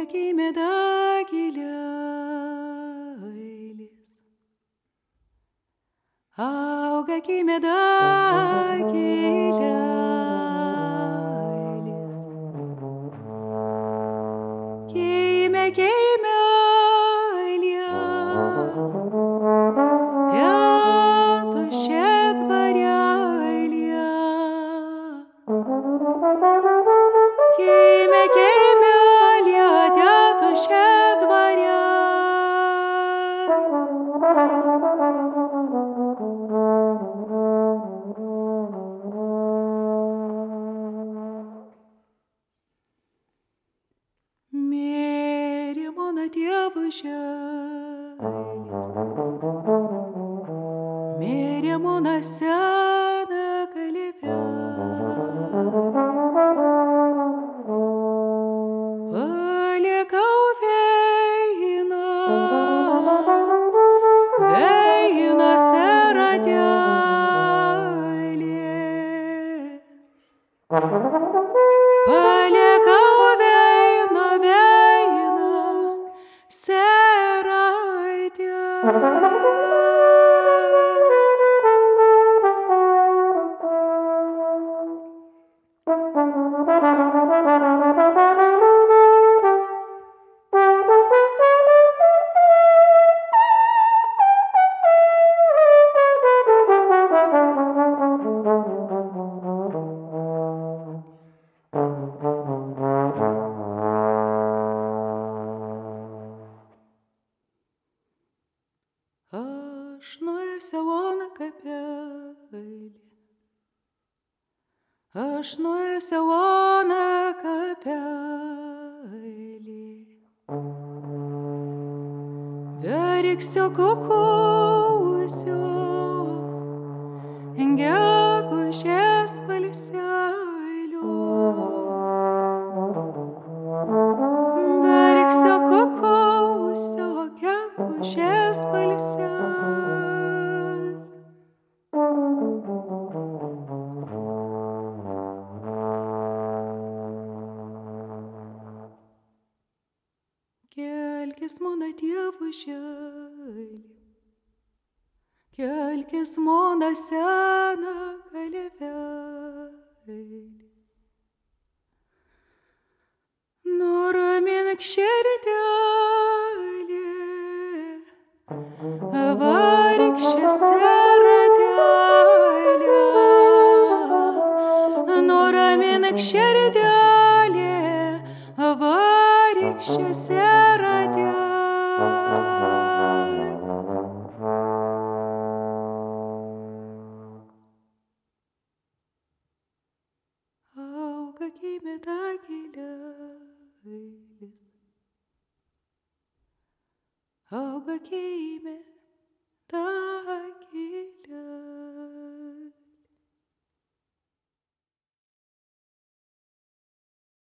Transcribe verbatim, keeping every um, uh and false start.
Auga kimedagilėlis, auga kimedagilėlis, kime kimelė, teto šedvarelė, kime kimelė, teto šedvarelė. Mirė mano tėvuželis, mirė mano sena kalvelis, palikau veiną, veinuose ratelė, palikau veiną, veiną seratė. Aš nuėsiau ant kapelį, aš nuėsiau ant kapelį, verksiu kukusiu, gegužės balseliu, verksiu kukusiu, gegužės balseliu. Kelkis mano tėvuželi, kelkis mano sena kalvelį, nuramink širdelę, vargšė seratelė, nuramink širdelę, vargšė seratelė.